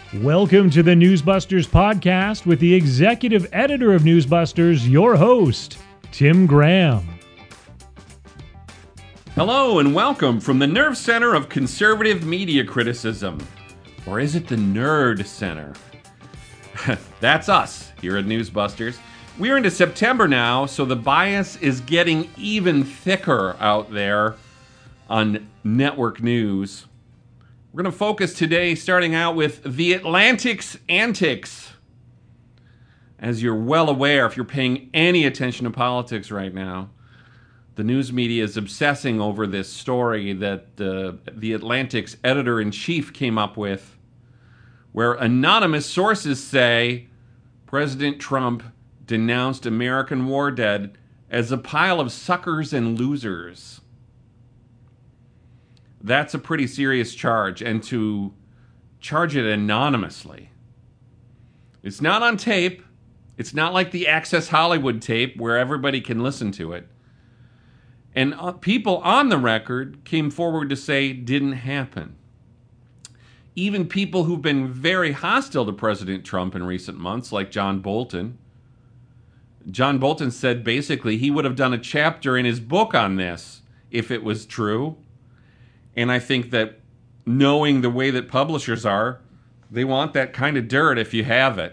Welcome to the Newsbusters podcast with the executive editor of Newsbusters, your host, Tim Graham. Hello and welcome from the Nerve Center of Conservative Media Criticism. Or is it the Nerd Center? That's us here at Newsbusters. We're into September now, so the bias is getting even thicker out there on network news. We're going to focus today starting out with The Atlantic's antics. As you're well aware, if you're paying any attention to politics right now, the news media is obsessing over this story that The Atlantic's editor-in-chief came up with, where anonymous sources say President Trump denounced American war dead as a pile of suckers and losers. That's a pretty serious charge, and to charge it anonymously. It's not on tape. It's not like the Access Hollywood tape where everybody can listen to it. And people on the record came forward to say didn't happen. Even people who've been very hostile to President Trump in recent months, like John Bolton. John Bolton said basically he would have done a chapter in his book on this if it was true. And I think that knowing the way that publishers are, they want that kind of dirt if you have it.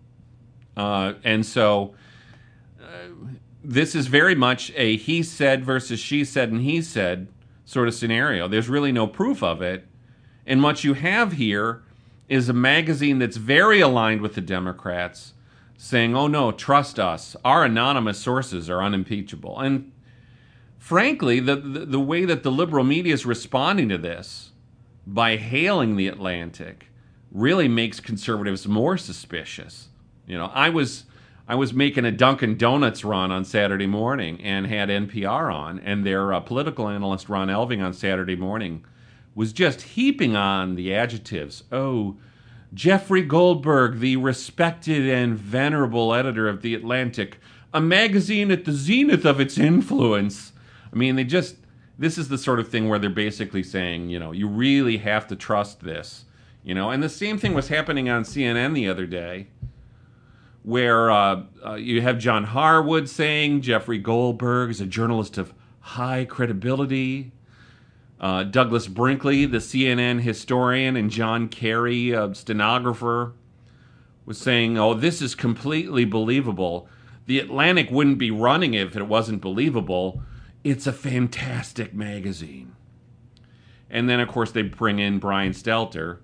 This is very much a he said versus she said and he said sort of scenario. There's really no proof of it. And what you have here is a magazine that's very aligned with the Democrats saying, oh no, trust us. Our anonymous sources are unimpeachable. And frankly, the way that the liberal media is responding to this by hailing The Atlantic really makes conservatives more suspicious. You know, I was making a Dunkin' Donuts run on Saturday morning and had NPR on, and their political analyst Ron Elving on Saturday morning was just heaping on the adjectives. Oh, Jeffrey Goldberg, the respected and venerable editor of The Atlantic, a magazine at the zenith of its influence. I mean, this is the sort of thing where they're basically saying, you know, you really have to trust this, you know. And the same thing was happening on CNN the other day, where you have John Harwood saying Jeffrey Goldberg is a journalist of high credibility. Douglas Brinkley, the CNN historian, and John Kerry, a stenographer, was saying, oh, this is completely believable. The Atlantic wouldn't be running it if it wasn't believable. It's a fantastic magazine. And then, of course, they bring in Brian Stelter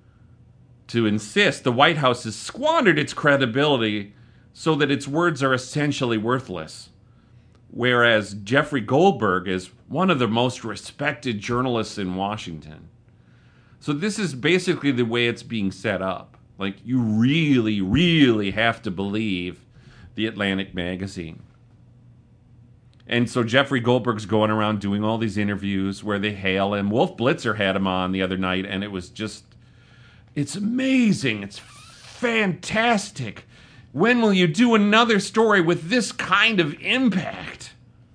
to insist the White House has squandered its credibility so that its words are essentially worthless. Whereas Jeffrey Goldberg is one of the most respected journalists in Washington. So this is basically the way it's being set up. Like, you really, really have to believe The Atlantic magazine. And so Jeffrey Goldberg's going around doing all these interviews where they hail him. Wolf Blitzer had him on the other night, and it was just, it's amazing. It's fantastic. When will you do another story with this kind of impact?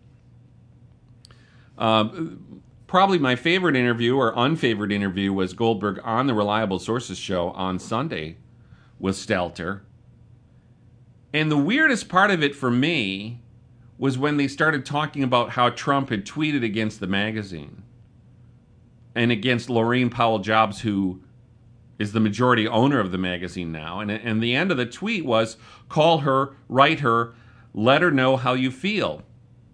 Probably my favorite interview or unfavored interview was Goldberg on the Reliable Sources show on Sunday with Stelter. And the weirdest part of it for me was when they started talking about how Trump had tweeted against the magazine and against Laurene Powell Jobs, who is the majority owner of the magazine now. And the end of the tweet was, call her, write her, let her know how you feel.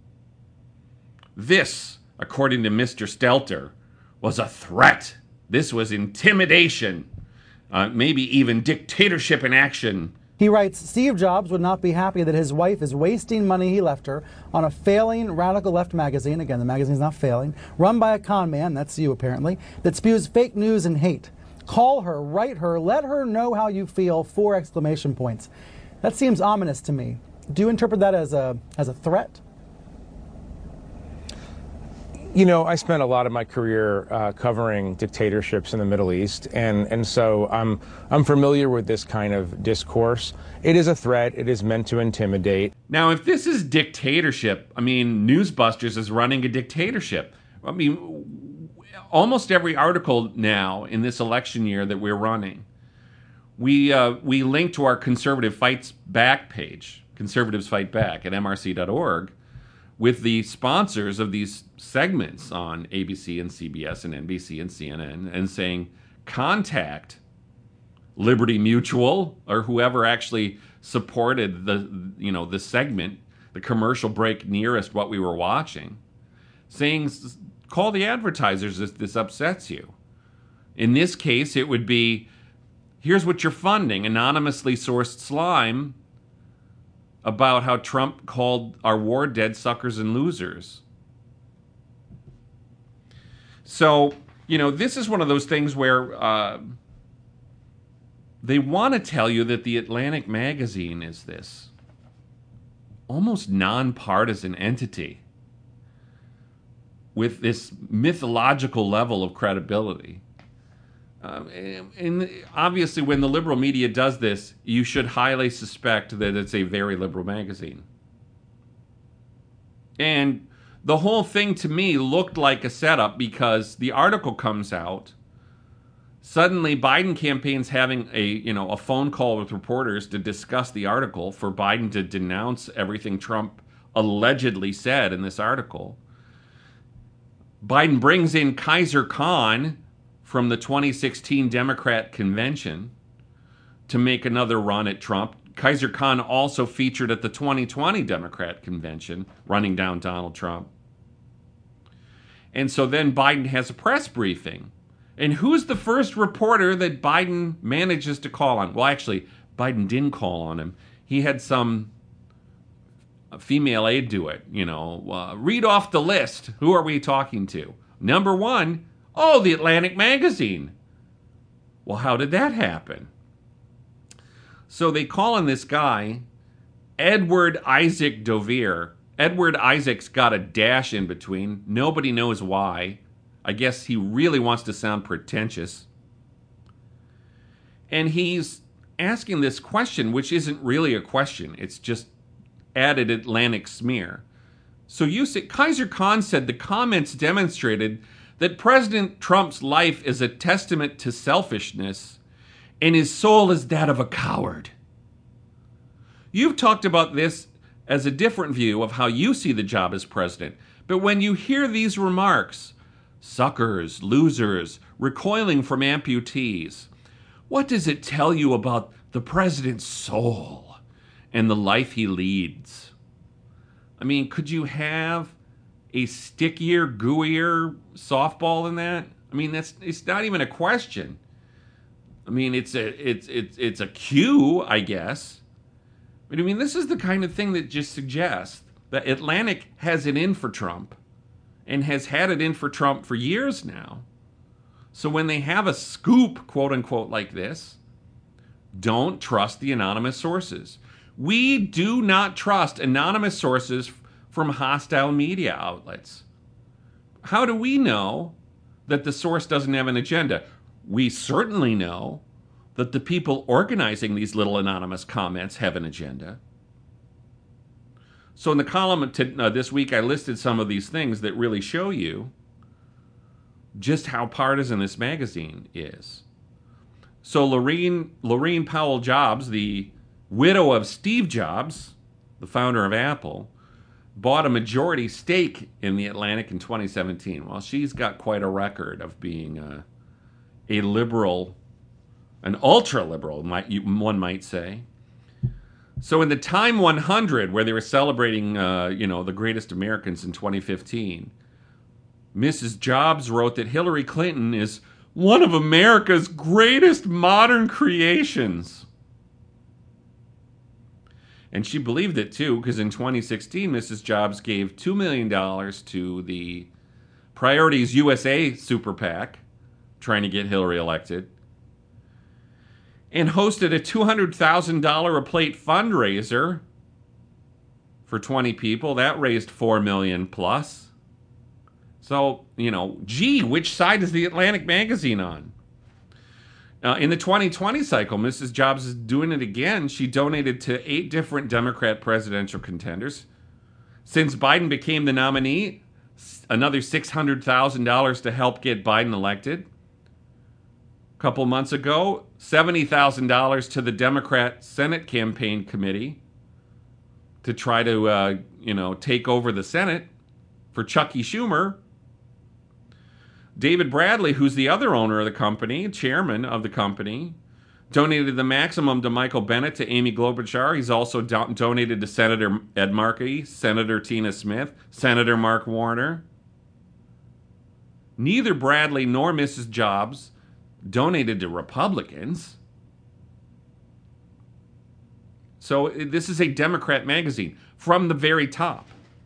This, according to Mr. Stelter, was a threat. This was intimidation, maybe even dictatorship in action. He writes, Steve Jobs would not be happy that his wife is wasting money he left her on a failing radical left magazine, again, the magazine's not failing, run by a con man, that's you apparently, that spews fake news and hate. Call her, write her, let her know how you feel, 4 exclamation points. That seems ominous to me. Do you interpret that as a threat? You know, I spent a lot of my career covering dictatorships in the Middle East, and so I'm familiar with this kind of discourse. It is a threat. It is meant to intimidate. Now, if this is dictatorship, I mean, Newsbusters is running a dictatorship. I mean, almost every article now in this election year that we're running we link to our Conservative Fights Back page, Conservatives Fight Back at mrc.org, with the sponsors of these segments on ABC and CBS and NBC and CNN, and saying, contact Liberty Mutual or whoever actually supported the segment, the commercial break nearest what we were watching, saying, call the advertisers if this upsets you. In this case, it would be, here's what you're funding, anonymously sourced slime about how Trump called our war dead suckers and losers. So, this is one of those things where they want to tell you that the Atlantic magazine is this almost nonpartisan entity with this mythological level of credibility. And obviously, when the liberal media does this, you should highly suspect that it's a very liberal magazine. And the whole thing to me looked like a setup because the article comes out. Suddenly, Biden campaign's having a phone call with reporters to discuss the article for Biden to denounce everything Trump allegedly said in this article. Biden brings in Kaiser Khan from the 2016 Democrat convention to make another run at Trump. Kaiser Khan also featured at the 2020 Democrat convention, running down Donald Trump. And so then Biden has a press briefing. And who's the first reporter that Biden manages to call on? Well, actually, Biden didn't call on him. He had some female aide do it, read off the list. Who are we talking to? Number one, the Atlantic magazine. Well, how did that happen? So they call on this guy, Edward Isaac Dovere. Edward Isaac's got a dash in between. Nobody knows why. I guess he really wants to sound pretentious. And he's asking this question, which isn't really a question. It's just added Atlantic smear. So Kaiser Khan said the comments demonstrated that President Trump's life is a testament to selfishness and his soul is that of a coward. You've talked about this as a different view of how you see the job as president, but when you hear these remarks, suckers, losers, recoiling from amputees, what does it tell you about the president's soul and the life he leads? I mean, could you have a stickier, gooier softball than that? I mean, it's not even a question. I mean, it's a cue, I guess. But I mean, this is the kind of thing that just suggests that Atlantic has it in for Trump and has had it in for Trump for years now. So when they have a scoop, quote unquote, like this, don't trust the anonymous sources. We do not trust anonymous sources from hostile media outlets. How do we know that the source doesn't have an agenda? We certainly know that the people organizing these little anonymous comments have an agenda. So in the column this week, I listed some of these things that really show you just how partisan this magazine is. So Laurene Powell Jobs, the widow of Steve Jobs, the founder of Apple, bought a majority stake in the Atlantic in 2017. Well, she's got quite a record of being a liberal, an ultra-liberal, one might say. So in the Time 100, where they were celebrating, the greatest Americans in 2015, Mrs. Jobs wrote that Hillary Clinton is one of America's greatest modern creations. And she believed it, too, because in 2016, Mrs. Jobs gave $2 million to the Priorities USA super PAC, trying to get Hillary elected, and hosted a $200,000 a plate fundraiser for 20 people. That raised $4 million plus. So, which side is the Atlantic magazine on? In the 2020 cycle, Mrs. Jobs is doing it again. She donated to 8 different Democrat presidential contenders. Since Biden became the nominee, another $600,000 to help get Biden elected. a couple months ago, $70,000 to the Democrat Senate campaign committee to try to, take over the Senate for Chucky Schumer. David Bradley, who's the other owner of the company, chairman of the company, donated the maximum to Michael Bennet, to Amy Klobuchar. He's also donated to Senator Ed Markey, Senator Tina Smith, Senator Mark Warner. Neither Bradley nor Mrs. Jobs donated to Republicans. So this is a Democrat magazine from the very top.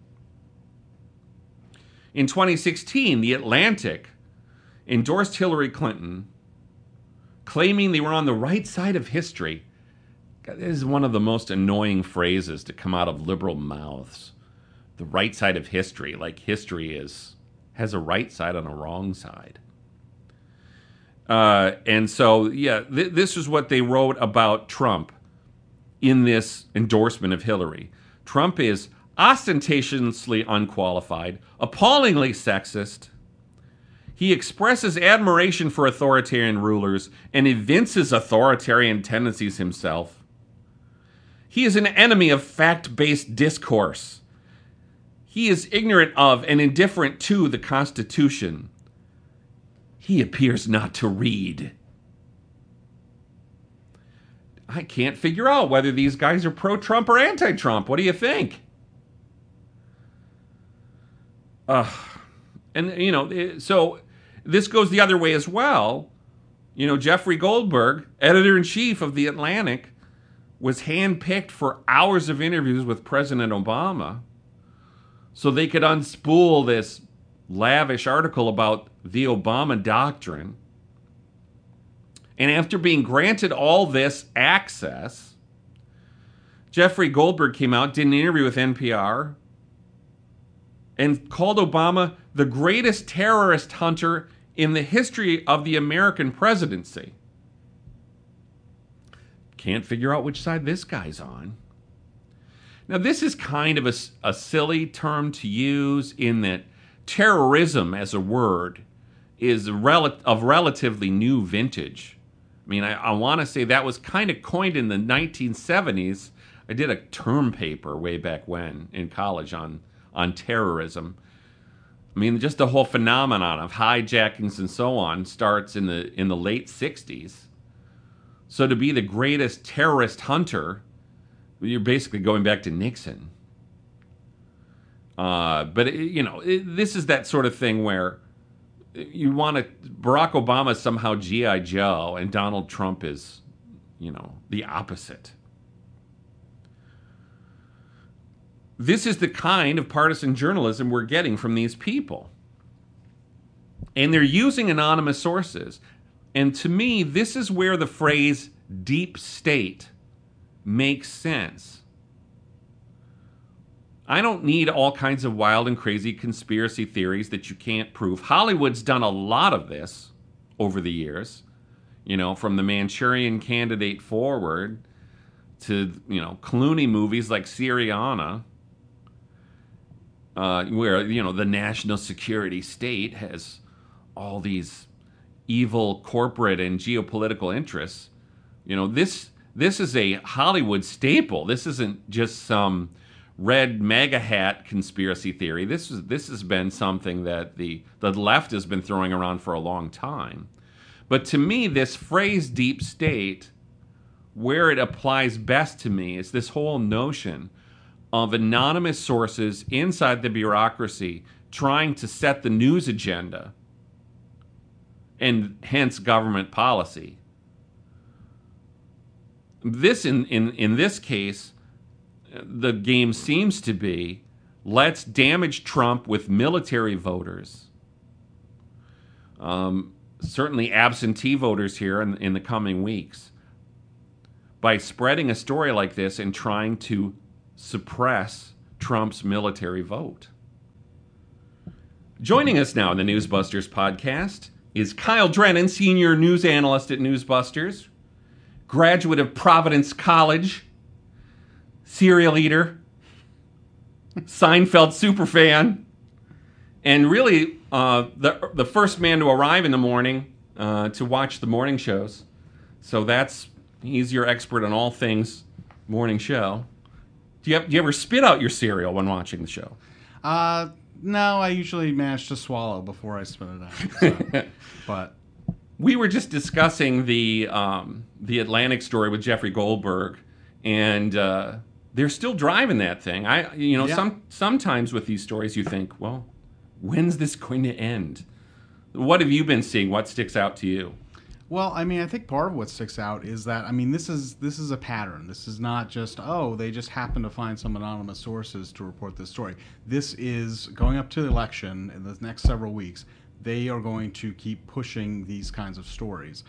In 2016, The Atlantic endorsed Hillary Clinton, claiming they were on the right side of history. God, this is one of the most annoying phrases to come out of liberal mouths. The right side of history, like history has a right side and a wrong side. And so, this is what they wrote about Trump in this endorsement of Hillary. Trump is ostentatiously unqualified, appallingly sexist. He expresses admiration for authoritarian rulers and evinces authoritarian tendencies himself. He is an enemy of fact-based discourse. He is ignorant of and indifferent to the Constitution. He appears not to read. I can't figure out whether these guys are pro-Trump or anti-Trump. What do you think? So this goes the other way as well. Jeffrey Goldberg, editor-in-chief of The Atlantic, was handpicked for hours of interviews with President Obama so they could unspool this lavish article about the Obama doctrine. And after being granted all this access, Jeffrey Goldberg came out, did an interview with NPR, and called Obama the greatest terrorist hunter in the history of the American presidency. Can't figure out which side this guy's on. Now, this is kind of a silly term to use in that terrorism as a word is of relatively new vintage. I mean, I want to say that was kind of coined in the 1970s. I did a term paper way back when in college on terrorism. I mean, just the whole phenomenon of hijackings and so on starts in the late 60s. So to be the greatest terrorist hunter, you're basically going back to Nixon. This is that sort of thing where you want to, Barack Obama is somehow G.I. Joe and Donald Trump is, the opposite. This is the kind of partisan journalism we're getting from these people. And they're using anonymous sources. And to me, this is where the phrase deep state makes sense. I don't need all kinds of wild and crazy conspiracy theories that you can't prove. Hollywood's done a lot of this over the years, from the Manchurian Candidate forward to, Clooney movies like Syriana, where, the national security state has all these evil corporate and geopolitical interests. This is a Hollywood staple. This isn't just some red MAGA hat conspiracy theory. This has been something that the left has been throwing around for a long time. But to me, this phrase deep state, where it applies best to me is this whole notion of anonymous sources inside the bureaucracy trying to set the news agenda and hence government policy. This, in this case, the game seems to be, let's damage Trump with military voters. Certainly absentee voters here in the coming weeks. By spreading a story like this and trying to suppress Trump's military vote. Joining us now in the Newsbusters podcast is Kyle Drennan, senior news analyst at Newsbusters, graduate of Providence College, serial eater, Seinfeld superfan, and really the first man to arrive in the morning to watch the morning shows. So he's your expert on all things morning show. Do you ever spit out your cereal when watching the show? No, I usually manage to swallow before I spit it out. So. But we were just discussing the Atlantic story with Jeffrey Goldberg, and they're still driving that thing. Sometimes with these stories you think, well, when's this going to end? What have you been seeing? What sticks out to you? Well, I mean, I think part of what sticks out is that, I mean, this is a pattern. This is not just, they just happen to find some anonymous sources to report this story. This is going up to the election in the next several weeks. They are going to keep pushing these kinds of stories.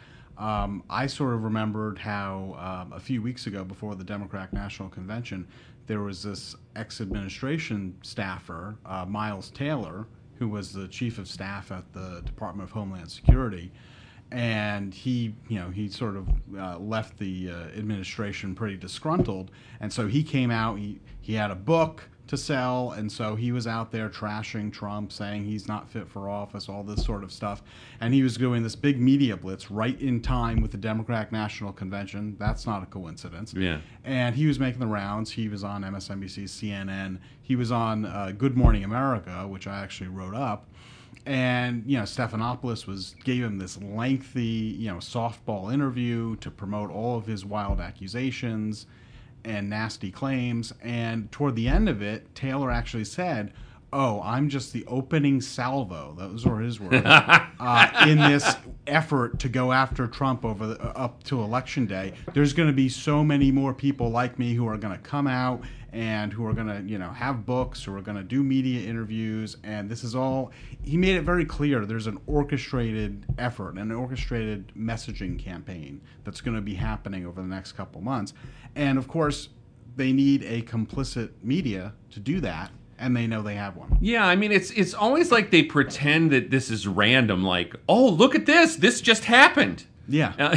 I sort of remembered how a few weeks ago, before the Democratic National Convention, there was this ex-administration staffer, Miles Taylor, who was the chief of staff at the Department of Homeland Security. And he sort of left the administration pretty disgruntled, and so he came out. He had a book to sell, and so he was out there trashing Trump, saying he's not fit for office, all this sort of stuff. And he was doing this big media blitz right in time with the Democratic National Convention. That's not a coincidence. Yeah. And he was making the rounds. He was on MSNBC, CNN. He was on Good Morning America, which I actually wrote up. And Stephanopoulos gave him this lengthy softball interview to promote all of his wild accusations and nasty claims. And toward the end of it, Taylor actually said, I'm just the opening salvo, those were his words, in this effort to go after Trump up to Election Day. There's going to be so many more people like me who are going to come out and who are going to, have books, who are going to do media interviews, and this is all. He made it very clear there's an orchestrated effort, an orchestrated messaging campaign that's going to be happening over the next couple months, and of course, they need a complicit media to do that. And they know they have one. Yeah, I mean, it's always like they pretend that this is random. Like, look at this. This just happened. Yeah.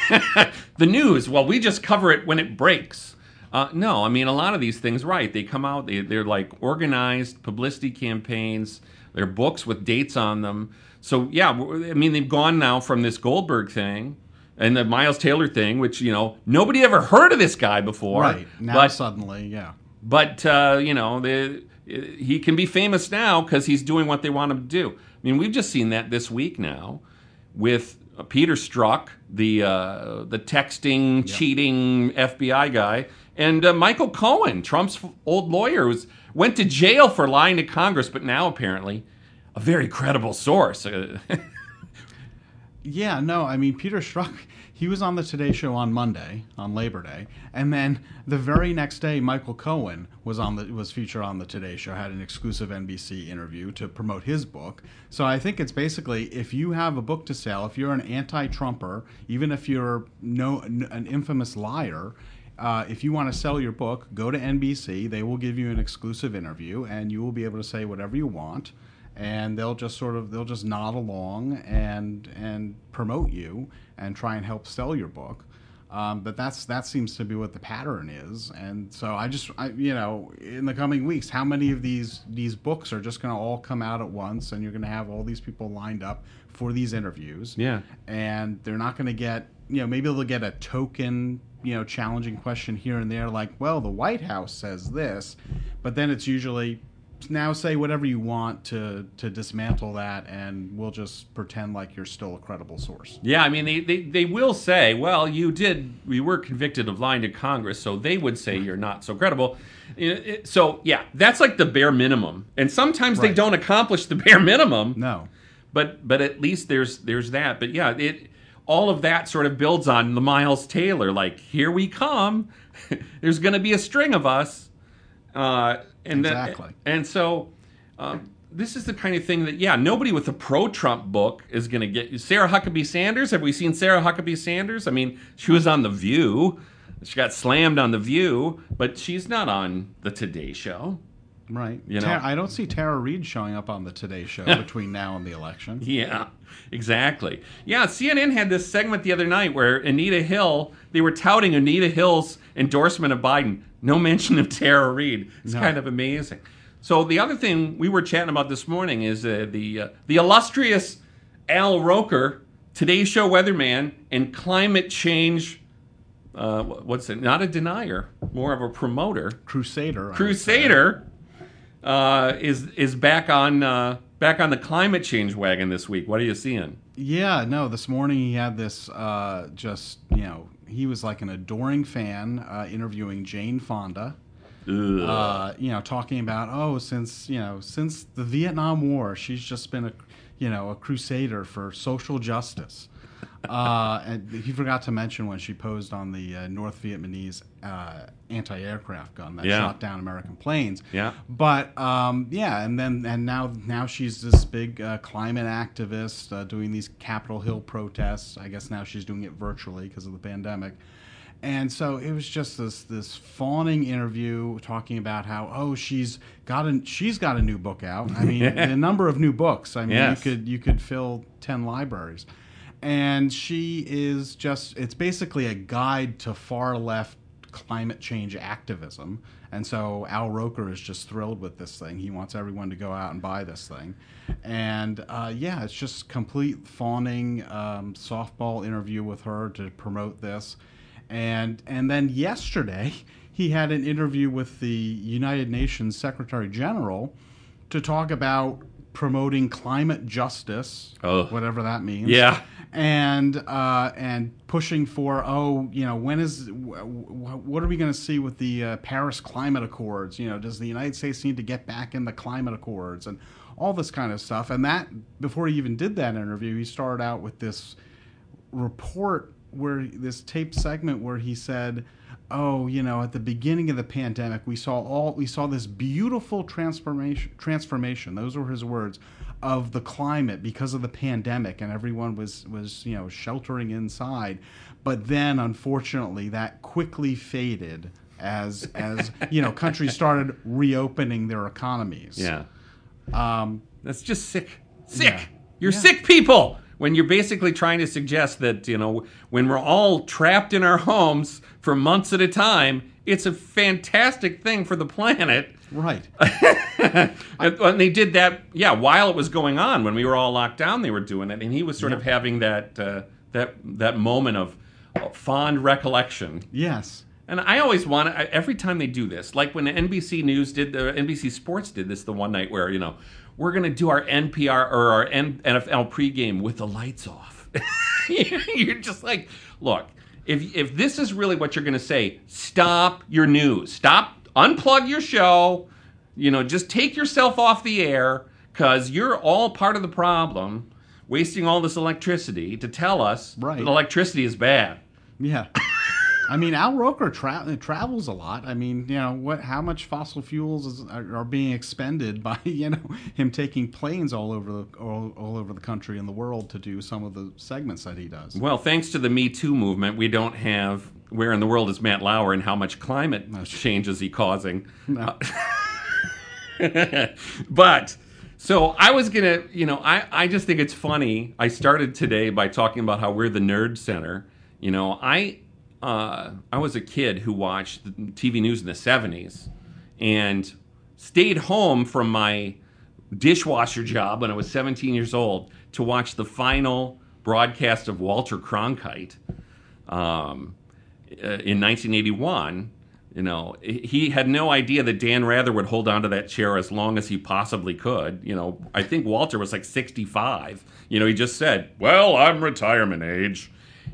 The news, we just cover it when it breaks. No, I mean, a lot of these things, right, they come out, they're like organized publicity campaigns. They're books with dates on them. So, yeah, I mean, they've gone now from this Goldberg thing and the Miles Taylor thing, which, nobody ever heard of this guy before. Right. Now suddenly, yeah. But, he can be famous now because he's doing what they want him to do. I mean, we've just seen that this week now with Peter Strzok, the texting, cheating FBI guy, and Michael Cohen, Trump's old lawyer, went to jail for lying to Congress, but now apparently a very credible source. Yeah, no, I mean, Peter Strzok, he was on the Today Show on Monday, on Labor Day, and then the very next day, Michael Cohen was featured on the Today Show, had an exclusive NBC interview to promote his book. So I think it's basically, if you have a book to sell, if you're an anti-Trumper, even if you're an infamous liar, if you want to sell your book, go to NBC. They will give you an exclusive interview, and you will be able to say whatever you want. And they'll just nod along and promote you and try and help sell your book. But that seems to be what the pattern is. And so in the coming weeks, how many of these books are just going to all come out at once, and you're going to have all these people lined up for these interviews? Yeah. And they're not going to get, maybe they'll get a token, challenging question here and there, like, well, the White House says this, but then it's usually, now say whatever you want to dismantle that, and we'll just pretend like you're still a credible source. Yeah, I mean, they will say, well, we were convicted of lying to Congress, so they would say you're not so credible. So, yeah, that's like the bare minimum. And sometimes they don't accomplish the bare minimum. No. But at least there's that. But, yeah, all of that sort of builds on the Miles Taylor, like, here we come. There's going to be a string of us. Exactly. So this is the kind of thing that, nobody with a pro-Trump book is going to get. Sarah Huckabee Sanders, have we seen Sarah Huckabee Sanders? I mean, she was on The View. She got slammed on The View, but she's not on the Today Show. Right. I don't see Tara Reid showing up on the Today Show between now and the election. Yeah, exactly. Yeah, CNN had this segment the other night where they were touting Anita Hill's endorsement of Biden. No mention of Tara Reid. It's kind of amazing. So the other thing we were chatting about this morning is the illustrious Al Roker Today's Show weatherman and climate change. What's it? Not a denier, more of a promoter. Crusader. Crusader is back on the climate change wagon this week. What are you seeing? Yeah, no. This morning he had this. He was like an adoring fan interviewing Jane Fonda. Talking about since the Vietnam War, she's just been a crusader for social justice. And he forgot to mention when she posed on the North Vietnamese anti-aircraft gun that shot down American planes. Yeah. But now she's this big climate activist doing these Capitol Hill protests. I guess now she's doing it virtually because of the pandemic. And so it was just this fawning interview talking about how she's got a new book out. I mean, the number of new books. I mean, yes. you could fill 10 libraries. And she is it's basically a guide to far left climate change activism. And so Al Roker is just thrilled with this thing. He wants everyone to go out and buy this thing. And it's just complete fawning softball interview with her to promote this. And then yesterday, he had an interview with the United Nations Secretary General to talk about promoting climate justice, whatever that means. Yeah. And pushing for what are we going to see with the Paris Climate Accords? Does the United States need to get back in the climate accords and all this kind of stuff? And that before he even did that interview, he started out with this report this taped segment where he said, at the beginning of the pandemic, we saw this beautiful transformation. Those were his words, of the climate because of the pandemic, and everyone was sheltering inside. But then, unfortunately, that quickly faded as countries started reopening their economies. Yeah. That's just sick. Yeah. You're sick people. When you're basically trying to suggest that, when we're all trapped in our homes for months at a time, it's a fantastic thing for the planet. Right. And they did that, while it was going on. When we were all locked down, they were doing it. And he was sort of having that moment of fond recollection. Yes. And I always every time they do this, like when NBC Sports did this the one night where, we're going to do our NPR or our NFL pregame with the lights off. You're just like, look, if this is really what you're going to say, stop your news. Stop, unplug your show. Just take yourself off the air because you're all part of the problem, wasting all this electricity to tell us that electricity is bad. Yeah. I mean, Al Roker travels a lot. I mean, how much fossil fuels are being expended by him taking planes all over the country and the world to do some of the segments that he does. Well, thanks to the Me Too movement, we don't have Where in the World is Matt Lauer and how much climate change is he causing. No. But so I was gonna, I just think it's funny. I started today by talking about how we're the nerd center. I was a kid who watched TV news in the 70s and stayed home from my dishwasher job when I was 17 years old to watch the final broadcast of Walter Cronkite in 1981. He had no idea that Dan Rather would hold on to that chair as long as he possibly could. I think Walter was like 65. He just said, "Well, I'm retirement age."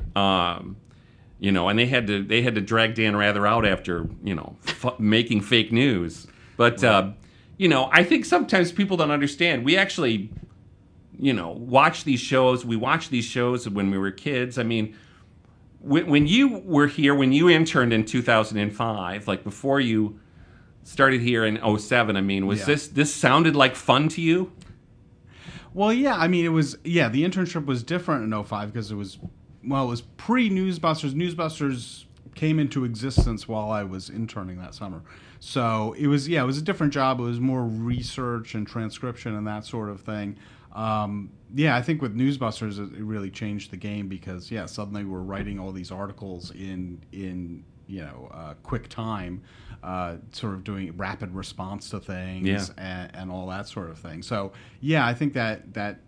And they had to drag Dan Rather out after, making fake news. But, I think sometimes people don't understand. We actually, watch these shows. We watched these shows when we were kids. I mean, when you were here, when you interned in 2005, like before you started here in 2007, I mean, was this sounded like fun to you? Well, yeah. I mean, it was, the internship was different in 2005 because it was pre-Newsbusters. Newsbusters came into existence while I was interning that summer. So it was a different job. It was more research and transcription and that sort of thing. I think with Newsbusters, it really changed the game because, suddenly we're writing all these articles in quick time, sort of doing rapid response to things and all that sort of thing. So, I think that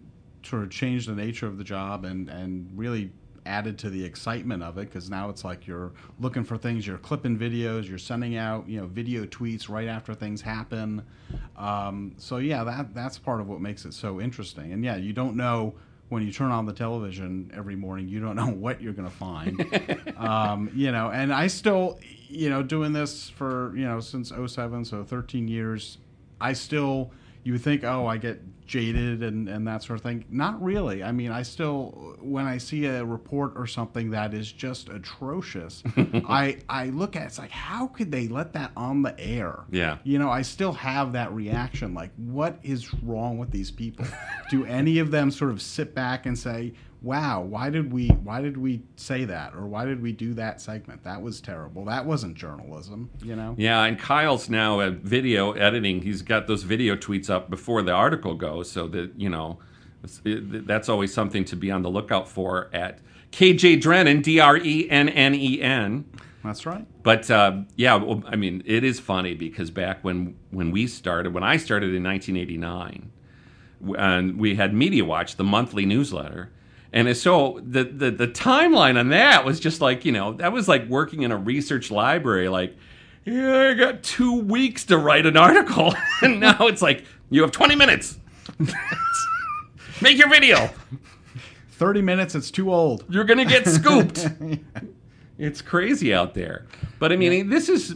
sort of changed the nature of the job and really added to the excitement of it, because now it's like you're looking for things, you're clipping videos, you're sending out video tweets right after things happen. So yeah, that's part of what makes it so interesting. And yeah, you don't know when you turn on the television every morning, you don't know what you're going to find. And I still, doing this for since 2007, so 13 years, I still, you would think, oh, I get jaded and that sort of thing. Not really. I mean, I still, when I see a report or something that is just atrocious, I look at it, it's like, how could they let that on the air? Yeah. I still have that reaction, like, what is wrong with these people? Do any of them sort of sit back and say, wow, why did we say that, or why did we do that segment? That was terrible. That wasn't journalism, Yeah, and Kyle's now at video editing. He's got those video tweets up before the article goes, so that that's always something to be on the lookout for at KJ Drennan, DRENNEN. That's right. But yeah, well, I mean, it is funny because back when I started in 1989, and we had Media Watch, the monthly newsletter. And so the timeline on that was just like, that was like working in a research library. Like, yeah, I got 2 weeks to write an article. And now it's like, you have 20 minutes. Make your video. 30 minutes, it's too old. You're going to get scooped. It's crazy out there. But I mean, this is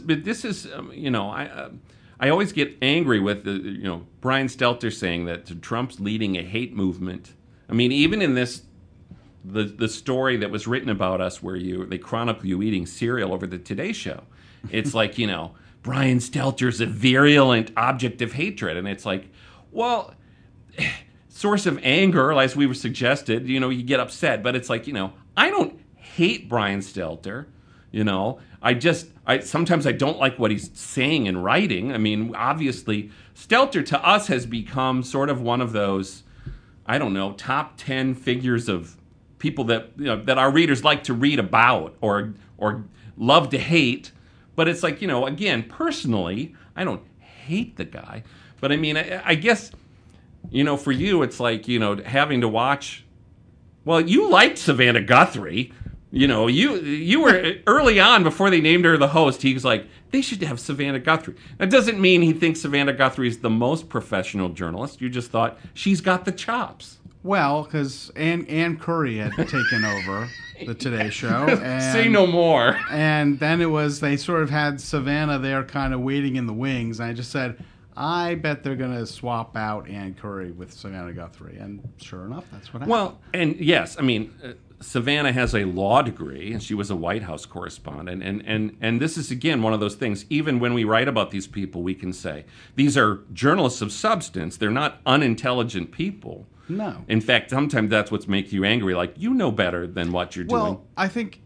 I always get angry with Brian Stelter saying that Trump's leading a hate movement. I mean, even in this, the story that was written about us where they chronicle you eating cereal over the Today Show, it's like, Brian Stelter's a virulent object of hatred. And it's like, well, source of anger, as we were suggested, you get upset. But it's like, I don't hate Brian Stelter. Sometimes I don't like what he's saying and writing. I mean, obviously, Stelter to us has become sort of one of those, I don't know, top 10 figures of people that that our readers like to read about or love to hate. But it's like, again, personally, I don't hate the guy. But I mean, I guess, for you, it's like, having to watch. Well, you liked Savannah Guthrie. You were early on before they named her the host. He was like, they should have Savannah Guthrie. That doesn't mean he thinks Savannah Guthrie is the most professional journalist. You just thought she's got the chops. Well, because Ann Curry had taken over the Today Show. And, say no more. And then they sort of had Savannah there kind of waiting in the wings. And I just said, I bet they're going to swap out Ann Curry with Savannah Guthrie. And sure enough, that's what happened. Well, and yes, I mean, Savannah has a law degree, and she was a White House correspondent. And this is, again, one of those things. Even when we write about these people, we can say, these are journalists of substance. They're not unintelligent people. No. In fact, sometimes that's what makes you angry. Like, you know better than what you're doing. Well, I think,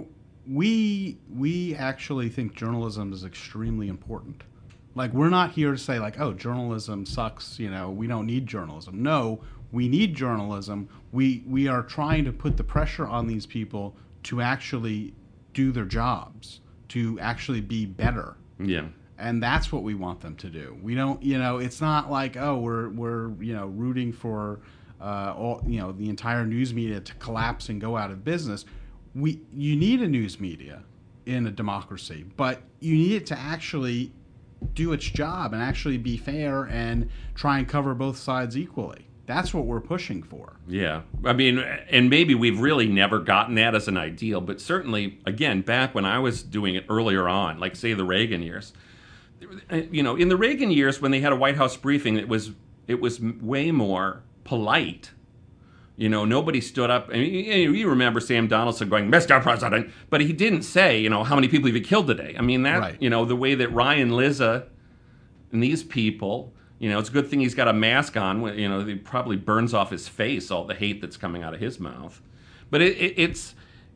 we actually think journalism is extremely important. Like, we're not here to say, like, oh, journalism sucks, we don't need journalism. No, we need journalism. We are trying to put the pressure on these people to actually do their jobs, to actually be better. Yeah. And that's what we want them to do. We don't, it's not like, oh, we're rooting for the entire news media to collapse and go out of business. You need a news media in a democracy, but you need it to actually do its job and actually be fair and try and cover both sides equally. That's what we're pushing for. Yeah. I mean, and maybe we've really never gotten that as an ideal, but certainly, again, back when I was doing it earlier on, like, say, the Reagan years, in the Reagan years when they had a White House briefing, it was way more polite. Nobody stood up. I mean, you remember Sam Donaldson going, Mr. President, but he didn't say, how many people have you killed today? I mean, that, right. The way that Ryan Lizza and these people, it's a good thing he's got a mask on. It probably burns off his face, all the hate that's coming out of his mouth. But it's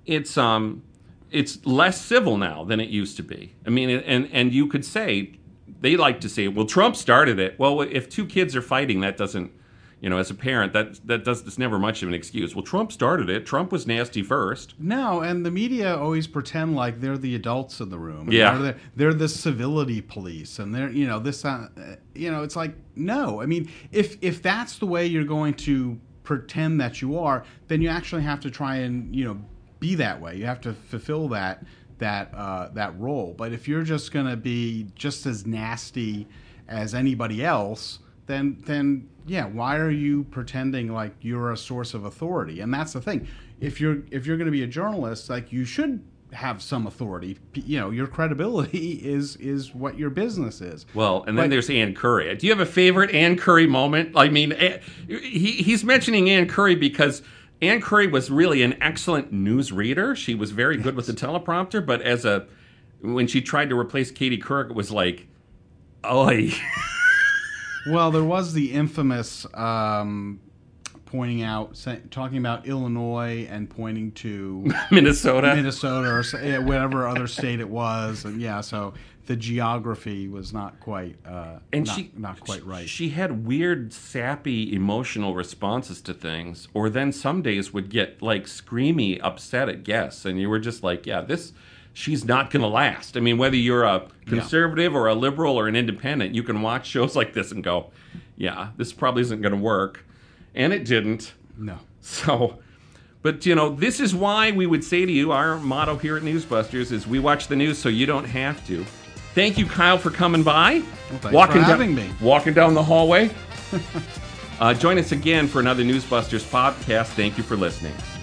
less civil now than it used to be. I mean, and you could say, they like to say, well, Trump started it. Well, if two kids are fighting, that doesn't, as a parent, that's never much of an excuse. Well, Trump started it. Trump was nasty first. No, and the media always pretend like they're the adults in the room. Yeah. They're the civility police, and they're, it's like, no. I mean, if that's the way you're going to pretend that you are, then you actually have to try and be that way. You have to fulfill that role. But if you're just going to be just as nasty as anybody else, then yeah, why are you pretending like you're a source of authority? And that's the thing. If you're going to be a journalist, like, you should have some authority. Your credibility is what your business is. Well, and then there's Ann Curry. Do you have a favorite Ann Curry moment? I mean, he's mentioning Ann Curry because Ann Curry was really an excellent news reader. She was very good with the teleprompter, but when she tried to replace Katie Couric, it was like, oi. Well, there was the infamous talking about Illinois and pointing to Minnesota or whatever other state it was, and so the geography was not quite not quite right. She had weird, sappy, emotional responses to things, or then some days would get like screamy, upset at guests, and you were just like, she's not going to last. I mean, whether you're a conservative or a liberal or an independent, you can watch shows like this and go, this probably isn't going to work. And it didn't. No. So, but, this is why we would say to you, our motto here at Newsbusters is we watch the news so you don't have to. Thank you, Kyle, for coming by. Well, thanks for having me. Walking down the hallway. Join us again for another Newsbusters podcast. Thank you for listening.